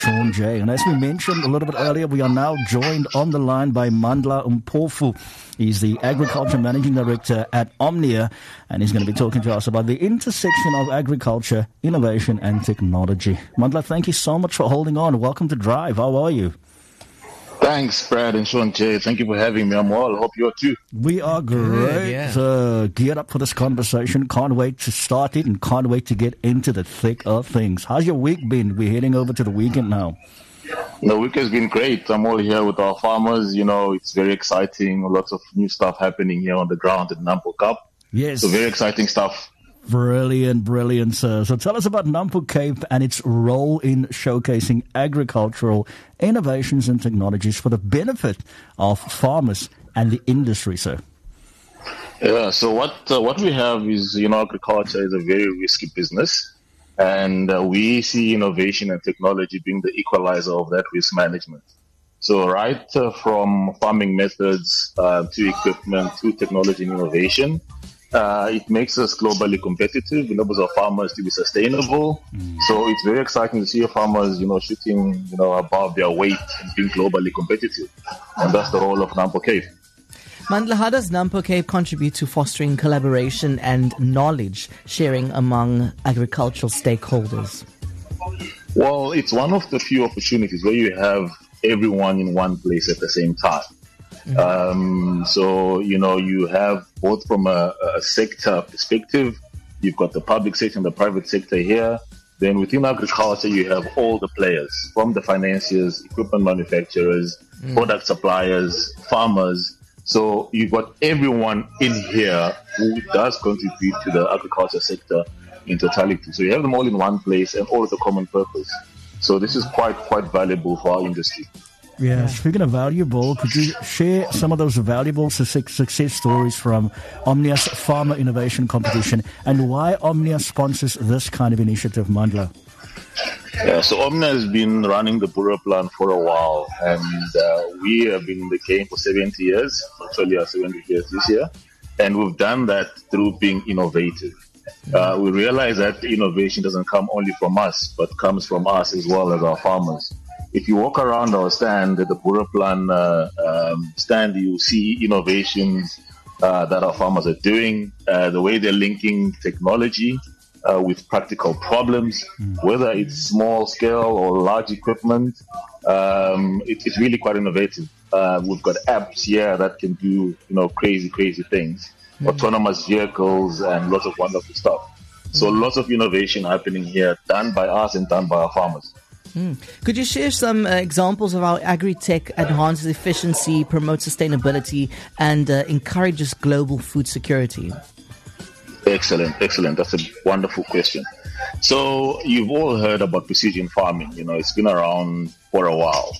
Sean J. And as we mentioned a little bit earlier, we are now joined on the line by Mandla Mpofu. He's the Agriculture Managing Director at Omnia, and he's going to be talking to us about the intersection of agriculture, innovation, and technology. Mandla, thank you so much for holding on. Welcome to Drive. How are you? Thanks, Brad and Sean J. Thank you for having me. I'm well. Hope you are too. We are great. Geared up for this conversation. Can't wait to start it and can't wait to get into the thick of things. How's your week been? We're heading over to the weekend now. The week has been great. I'm all here with our farmers. You know, it's very exciting. Lots of new stuff happening here on the ground at Nampo Cup. Yes. So very exciting stuff. Brilliant, sir. So tell us about Nampo Cape and its role in showcasing agricultural innovations and technologies for the benefit of farmers and the industry, sir. Yeah, so what we have is, agriculture is a very risky business, and we see innovation and technology being the equalizer of that risk management. So right from farming methods to equipment to technology and innovation, it makes us globally competitive, enables our farmers to be sustainable. So it's very exciting to see our farmers, shooting, above their weight and being globally competitive. And that's the role of Nampo Cape. Mandla, how does Nampo Cape contribute to fostering collaboration and knowledge sharing among agricultural stakeholders? Well, it's one of the few opportunities where you have everyone in one place at the same time. So, you have both from a sector perspective, you've got the public sector and the private sector here. Then within agriculture, you have all the players, from the financiers, equipment manufacturers, product suppliers, farmers. So you've got everyone in here who does contribute to the agriculture sector in totality. So you have them all in one place and all with a common purpose. So this is quite valuable for our industry. Yeah, speaking of valuable, could you share some of those valuable success stories from Omnia's Farmer Innovation Competition and why Omnia sponsors this kind of initiative, Mandla? Yeah, so Omnia has been running the Burra Plan for a while, and we have been in the game for 70 years, actually our 70 years this year, and we've done that through being innovative. We realize that innovation doesn't come only from us, but comes from us as well as our farmers. If you walk around our stand at the Burra Plan stand, you see innovations that our farmers are doing, the way they're linking technology with practical problems, whether it's small scale or large equipment. It's really quite innovative. We've got apps here that can do crazy things, autonomous vehicles and lots of wonderful stuff. So lots of innovation happening here, done by us and done by our farmers. Could you share some examples of how agri-tech enhances efficiency, promotes sustainability, and encourages global food security? Excellent. That's a wonderful question. So you've all heard about precision farming. It's been around for a while.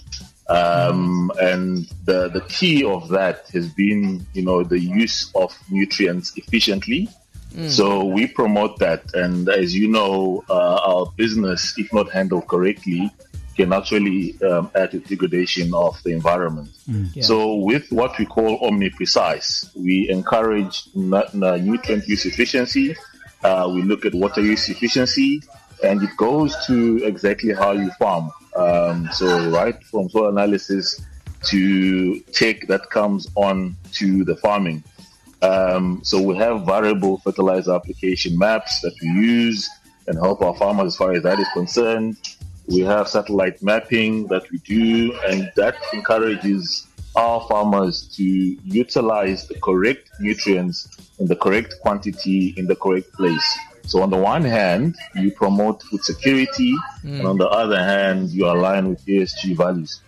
And the key of that has been, the use of nutrients efficiently. So we promote that, and as you know, our business, if not handled correctly, can actually add to degradation of the environment. So with what we call OmniPrecise, we encourage nutrient use efficiency. We look at water use efficiency, and it goes to exactly how you farm. So right from soil analysis to tech that comes on to the farming. So we have variable fertilizer application maps that we use and help our farmers as far as that is concerned. We have satellite mapping that we do, and that encourages our farmers to utilize the correct nutrients in the correct quantity in the correct place. So on the one hand, you promote food security, and on the other hand, you align with ESG values.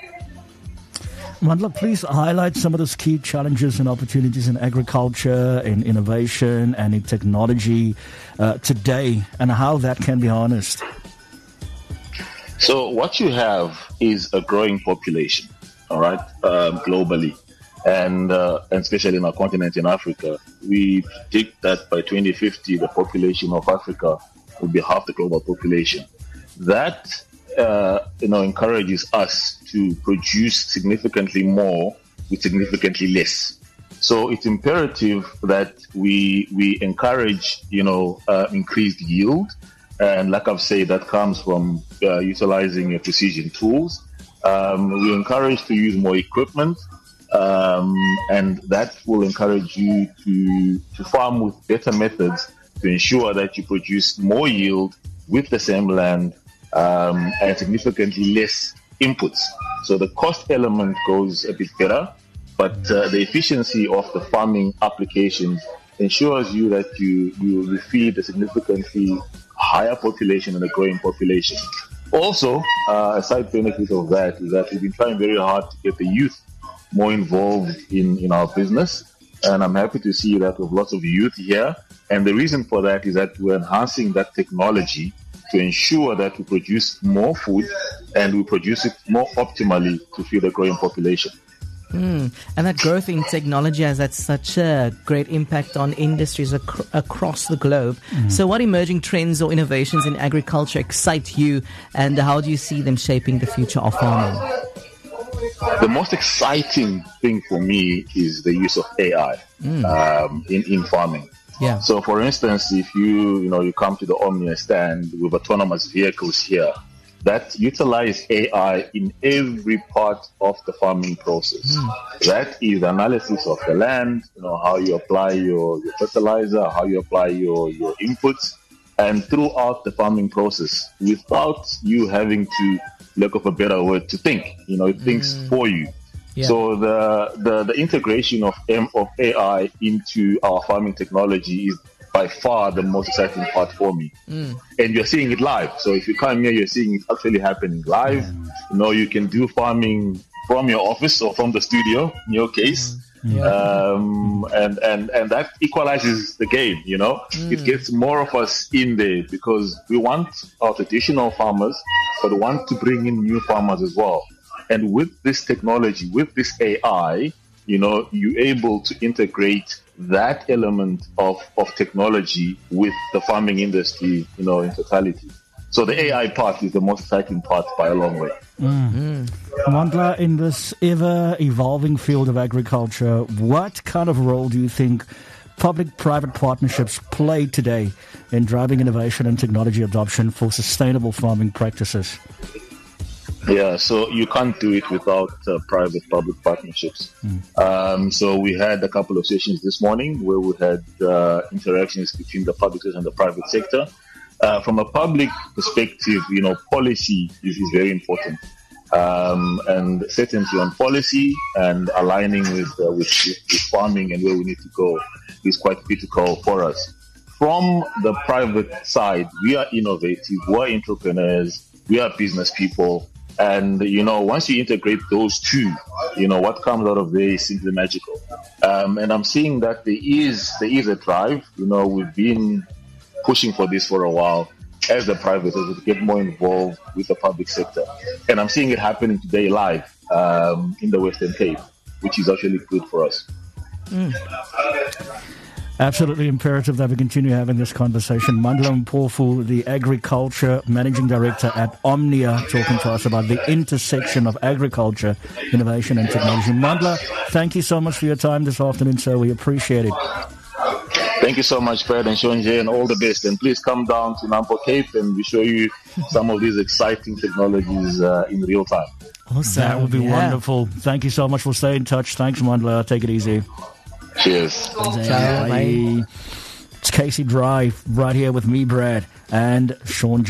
Mandla, please highlight some of those key challenges and opportunities in agriculture, in innovation, and in technology today, and how that can be harnessed. So what you have is a growing population, all right, globally, and especially in our continent in Africa. We predict that by 2050, the population of Africa will be half the global population. That encourages us to produce significantly more with significantly less. So it's imperative that we encourage, increased yield And like I've said, that comes from utilizing your precision tools. We encourage to use more equipment, and that will encourage you to farm with better methods to ensure that you produce more yield with the same land and significantly less inputs. So the cost element goes a bit better, but the efficiency of the farming applications ensures you that you feed a significantly higher population and a growing population. Also, a side benefit of that is that we've been trying very hard to get the youth more involved in our business. And I'm happy to see that with lots of youth here. And the reason for that is that we're enhancing that technology to ensure that we produce more food and we produce it more optimally to feed a growing population. And that growth in technology has had such a great impact on industries across the globe. So what emerging trends or innovations in agriculture excite you, and how do you see them shaping the future of farming? The most exciting thing for me is the use of AI in farming. Yeah. So, for instance, if you come to the Omnia stand with autonomous vehicles here, that utilize AI in every part of the farming process. That is analysis of the land, how you apply your fertilizer, how you apply your inputs, and throughout the farming process, without you having to, look of a better word, to think. It thinks for you. Yeah. So the integration of AI into our farming technology is by far the most exciting part for me. And you're seeing it live. So if you come here, you're seeing it actually happening live. You can do farming from your office or from the studio, in your case. And that equalizes the game, It gets more of us in there because we want our traditional farmers, but we want to bring in new farmers as well. And with this technology, with this AI, you're able to integrate that element of technology with the farming industry, in totality. So the AI part is the most exciting part by a long way. Mandla, in this ever-evolving field of agriculture, what kind of role do you think public-private partnerships play today in driving innovation and technology adoption for sustainable farming practices? Yeah, so you can't do it without private-public partnerships. So we had a couple of sessions this morning where we had interactions between the public and the private sector. From a public perspective, policy is very important. And certainty on policy and aligning with farming and where we need to go is quite critical for us. From the private side, we are innovative, we are entrepreneurs, we are business people. And, once you integrate those two, what comes out of there is simply magical. And I'm seeing that there is a drive. We've been pushing for this for a while as the private sector to get more involved with the public sector. And I'm seeing it happening today live in the Western Cape, which is actually good for us. Absolutely imperative that we continue having this conversation. Mandla Mpofu, the Agriculture Managing Director at Omnia, talking to us about the intersection of agriculture, innovation and technology. Mandla, thank you so much for your time this afternoon, sir. We appreciate it. Thank you so much, Fred and Shonje, and all the best. And please come down to Nampo Cape and we show you some of these exciting technologies in real time. Awesome. That would be wonderful. Thank you so much for staying in touch. Thanks, Mandla. Take it easy. Cheers. Bye. It's Casey Drive right here with me, Brad, and Sean.